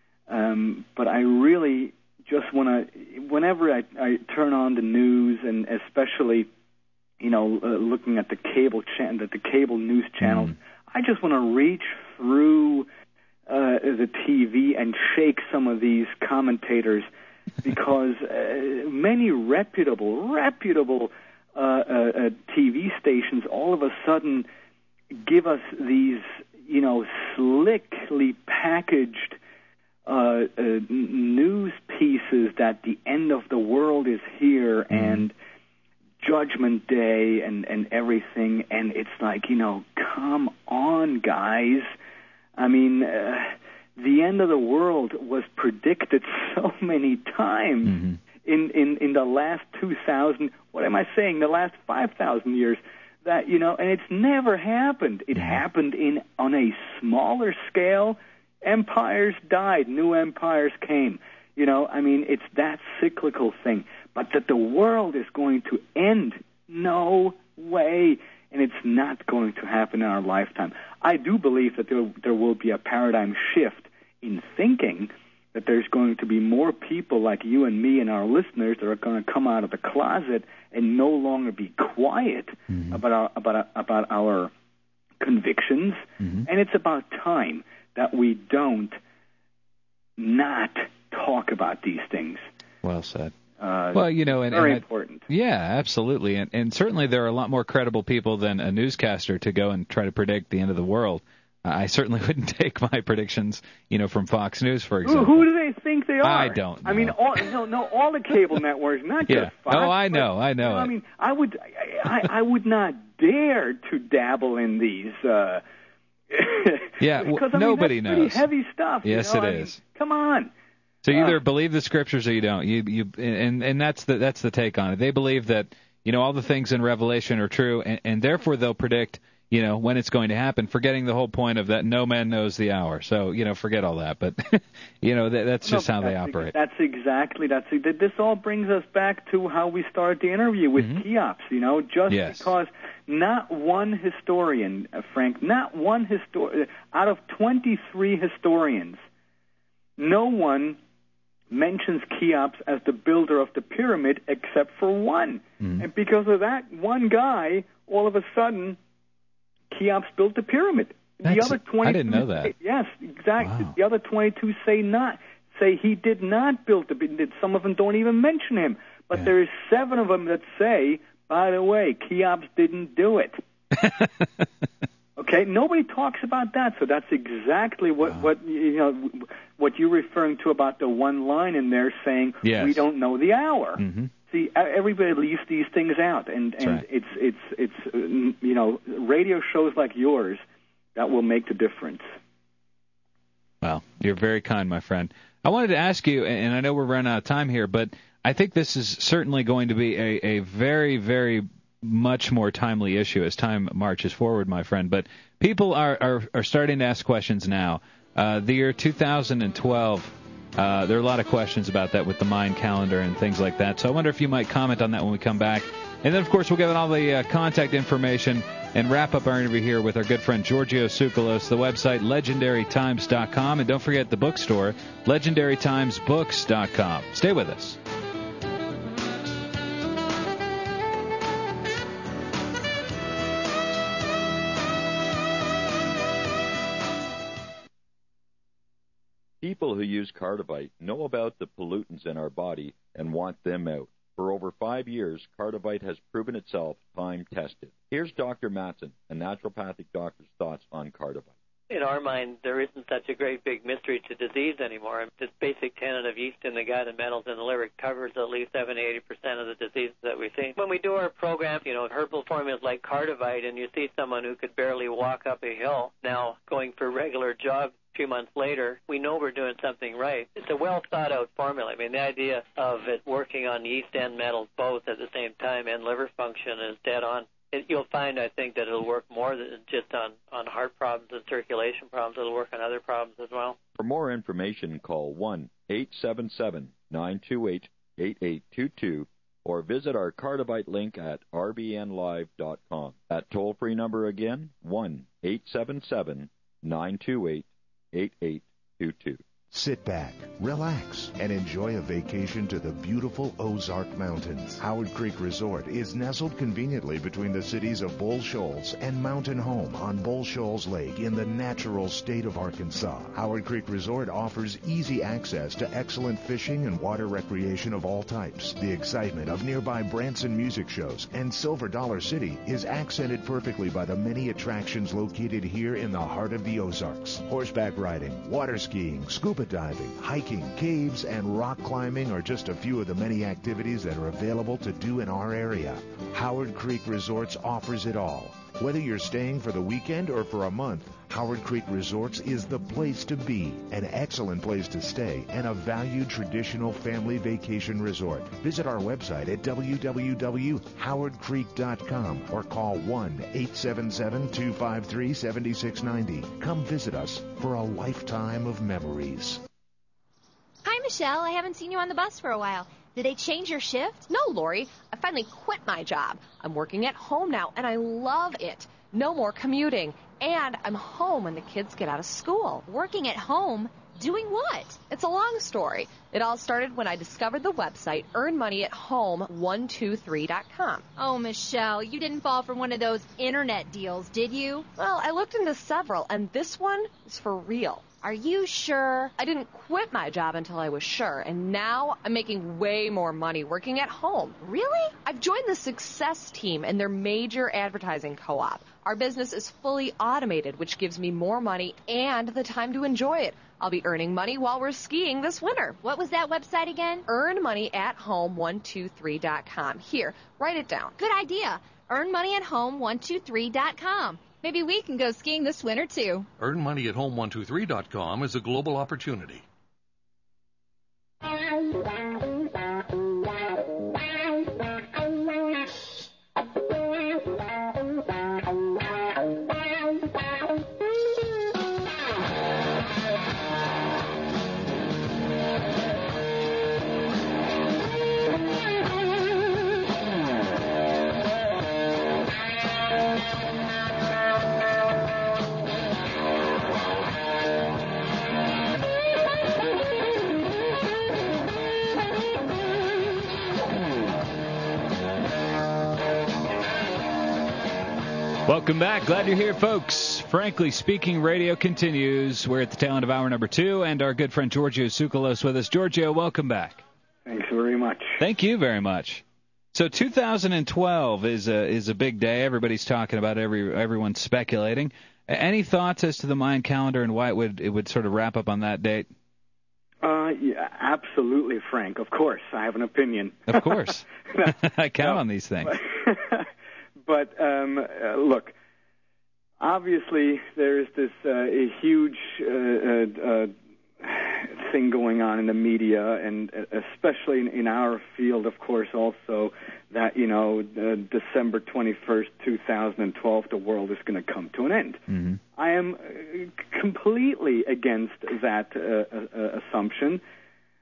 um, but I really just want to. Whenever I, I turn on the news, and especially, you know, uh, looking at the cable cha- the, the cable news channels, I just want to reach through uh, the T V and shake some of these commentators because uh, many reputable, reputable uh, uh, uh, T V stations all of a sudden give us these, you know, slickly packaged uh, uh, news pieces that the end of the world is here and Judgment Day and, and everything, and it's like, you know, come on, guys. I mean, uh, the end of the world was predicted so many times Mm-hmm. in, in, in the last two thousand, what am I saying, the last five thousand years, that, you know, and it's never happened. It happened in on a smaller scale. Empires died, new empires came. You know, I mean, it's that cyclical thing. But that the world is going to end, no way. And it's not going to happen in our lifetime. I do believe that there, there will be a paradigm shift in thinking, that there's going to be more people like you and me and our listeners that are going to come out of the closet and no longer be quiet mm-hmm. about our, about about our convictions. Mm-hmm. And it's about time that we don't not talk about these things. Well said. Uh, well, you know, and, very and I, important. Yeah, absolutely, and and certainly there are a lot more credible people than a newscaster to go and try to predict the end of the world. Uh, I certainly wouldn't take my predictions, you know, from Fox News, for example. Who, who do they think they are? I don't know. I mean, all, no, no, all the cable networks, not yeah. just Fox. Oh, I know, but, I know. You know it. I mean, I would, I, I would not dare to dabble in these. Uh, yeah, well, because I nobody mean, that's knows. Pretty heavy stuff. Yes, you know? it I is. Mean, come on. So you either uh, believe the scriptures or you don't. You you and and that's the that's the take on it. They believe that, you know, all the things in Revelation are true, and, and therefore they'll predict, you know, when it's going to happen, forgetting the whole point of that no man knows the hour. So, you know, forget all that. But, you know, that, that's just no, how that's they operate. That's exactly, that's this all brings us back to how we started the interview with mm-hmm. Cheops, you know, just yes. because not one historian, uh, Frank, not one historian, out of twenty-three historians, no one mentions Cheops as the builder of the pyramid except for one. Mm-hmm. And because of that one guy, all of a sudden, Cheops built the pyramid. That's, the other twenty-two I didn't know that. Say, yes, exactly. Wow. The other twenty-two say not. Say he did not build the. Some of them don't even mention him. But yeah. there is seven of them that say, by the way, Cheops didn't do it. Okay, nobody talks about that. So that's exactly what wow. what you know what you're referring to about the one line in there saying yes. we don't know the hour. Mm-hmm. See, everybody leaves these things out, and and right. it's it's it's you know radio shows like yours that will make the difference. Well, you're very kind, my friend. I wanted to ask you, and I know we're running out of time here, but I think this is certainly going to be a, a very, very much more timely issue as time marches forward, my friend. But people are, are, are starting to ask questions now. Uh, the year two thousand twelve Uh, there are a lot of questions about that with the Mayan calendar and things like that. So I wonder if you might comment on that when we come back. And then, of course, we'll give all the uh, contact information and wrap up our interview here with our good friend Giorgio Tsoukalos. The website, legendary times dot com. And don't forget the bookstore, legendary times books dot com. Stay with us. People who use Cardivite know about the pollutants in our body and want them out. For over five years, Cardivite has proven itself time-tested. Here's Doctor Matson, a naturopathic doctor's thoughts on Cardivite. In our mind, there isn't such a great big mystery to disease anymore. This basic tenet of yeast in the gut and metals in the liver covers at least seventy to eighty percent of the diseases that we see. When we do our program, you know, herbal formulas like Cardivite, and you see someone who could barely walk up a hill now going for regular jogs a few months later, we know we're doing something right. It's a well-thought-out formula. I mean, the idea of it working on yeast and metals both at the same time and liver function is dead on. It, you'll find, I think, that it'll work more than just on, on heart problems and circulation problems. It'll work on other problems as well. For more information, call one eight seven seven, nine two eight, eight eight two two or visit our Cardivite link at r b n live dot com. That toll-free number again, one eight seven seven, nine two eight, eight eight two two. Sit back, relax, and enjoy a vacation to the beautiful Ozark Mountains. Howard Creek Resort is nestled conveniently between the cities of Bull Shoals and Mountain Home on Bull Shoals Lake in the natural state of Arkansas. Howard Creek Resort offers easy access to excellent fishing and water recreation of all types. The excitement of nearby Branson music shows and Silver Dollar City is accented perfectly by the many attractions located here in the heart of the Ozarks. Horseback riding, water skiing, scuba diving, hiking, caves, and rock climbing are just a few of the many activities that are available to do in our area. Howard Creek Resorts offers it all. Whether you're staying for the weekend or for a month, Howard Creek Resorts is the place to be, an excellent place to stay, and a valued traditional family vacation resort. Visit our website at w w w dot howard creek dot com or call one eight seven seven, two five three, seven six nine zero. Come visit us for a lifetime of memories. Hi, Michelle. I haven't seen you on the bus for a while. Did they change your shift? No, Lori. I finally quit my job. I'm working at home now, and I love it. No more commuting. And I'm home when the kids get out of school. Working at home? Doing what? It's a long story. It all started when I discovered the website earn money at home one two three dot com. Oh, Michelle, you didn't fall for one of those internet deals, did you? Well, I looked into several, and this one is for real. Are you sure? I didn't quit my job until I was sure, and now I'm making way more money working at home. Really? I've joined the Success Team and their major advertising co-op. Our business is fully automated, which gives me more money and the time to enjoy it. I'll be earning money while we're skiing this winter. What was that website again? earn money at home one two three dot com. Here, write it down. Good idea. earn money at home one two three dot com. Maybe we can go skiing this winter, too. earn money at home one two three dot com is a global opportunity. Welcome back. Glad you're here, folks. Frankly Speaking Radio continues. We're at the tail end of hour number two, and our good friend Giorgio Tsoukalos with us. Giorgio, welcome back. Thanks very much. Thank you very much. So two thousand twelve is a is a big day. Everybody's talking about it. Every everyone's speculating. Any thoughts as to the Mayan calendar and why it would it would sort of wrap up on that date? Uh, yeah, absolutely, Frank. Of course, I have an opinion. Of course, no, I count no, on these things. But, but um, uh, look, obviously there is this uh, a huge uh, uh, thing going on in the media, and especially in, in our field, of course, also that, you know, uh, December twenty-first, two thousand twelve, the world is going to come to an end. Mm-hmm. I am completely against that uh, uh, assumption.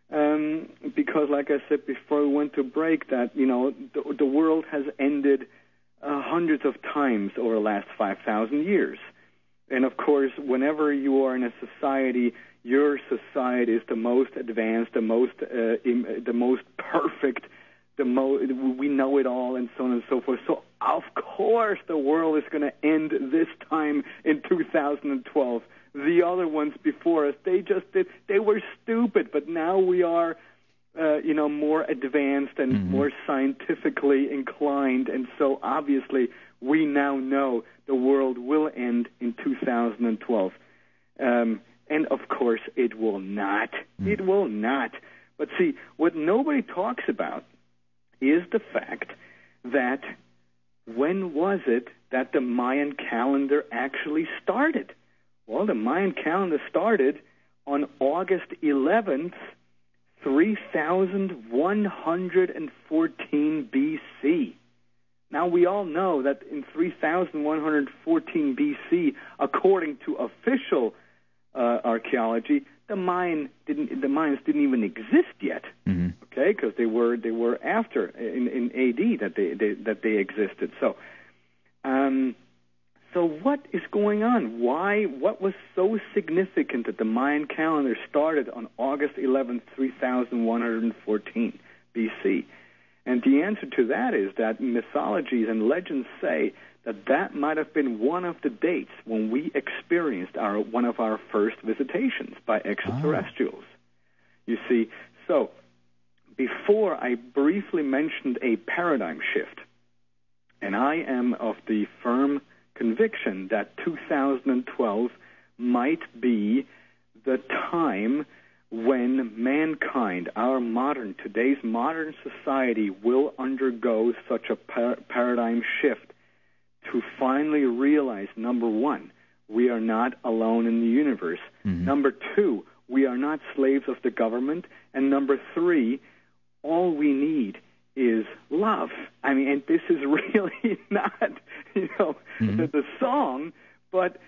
Um, because, like I said before we went to break, that, you know, the, the world has ended uh, hundreds of times over the last five thousand years. And, of course, whenever you are in a society, your society is the most advanced, the most uh, im- the most perfect, the mo- we know it all, and so on and so forth. So, of course, the world is going to end this time in two thousand twelve. The other ones before us, they just did, they were stupid, but now we are, uh, you know, more advanced and mm-hmm. more scientifically inclined, and so obviously we now know the world will end in two thousand twelve. Um, and, of course, it will not. Mm-hmm. It will not. But, see, what nobody talks about is the fact that when was it that the Mayan calendar actually started? Well, the Mayan calendar started on August eleventh, three thousand one hundred fourteen B C. Now, we all know that in three thousand one hundred fourteen B C, according to official uh, archaeology, the Mayan didn't the Mayans didn't even exist yet. Mm-hmm. Okay, because they were they were after in, in A D that they, they that they existed. So, um. So what is going on? Why? What was so significant that the Mayan calendar started on August eleventh, three thousand one hundred fourteen B C? And the answer to that is that mythologies and legends say that that might have been one of the dates when we experienced our one of our first visitations by extraterrestrials. Oh. You see, so before I briefly mentioned a paradigm shift, and I am of the firm conviction that two thousand twelve might be the time when mankind, our modern, today's modern society, will undergo such a par- paradigm shift to finally realize, number one, we are not alone in the universe. Mm-hmm. Number two, we are not slaves of the government. And number three, all we need is love. I mean, and this is really not, you know, mm-hmm. the, the song, but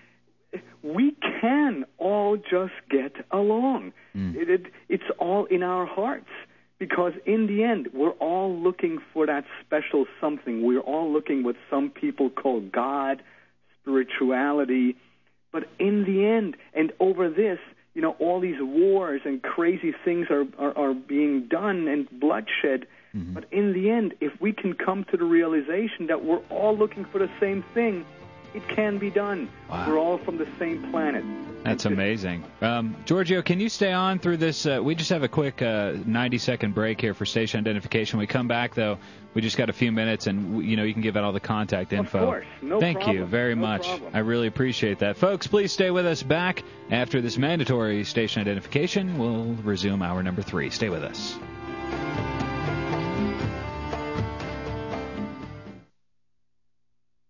we can all just get along. Mm. It, it, it's all in our hearts, because in the end, we're all looking for that special something. We're all looking what some people call God, spirituality, but in the end, and over this, you know, all these wars and crazy things are, are, are being done and bloodshed. Mm-hmm. But in the end, if we can come to the realization that we're all looking for the same thing, it can be done. Wow. We're all from the same planet. That's amazing. Um, Giorgio, can you stay on through this? Uh, we just have a quick uh, ninety-second break here for station identification. When we come back, though, we just got a few minutes, and you know you can give out all the contact info. Of course. No Thank problem. you very no much. Problem. I really appreciate that. Folks, please stay with us. Back after this mandatory station identification, we'll resume hour number three. Stay with us.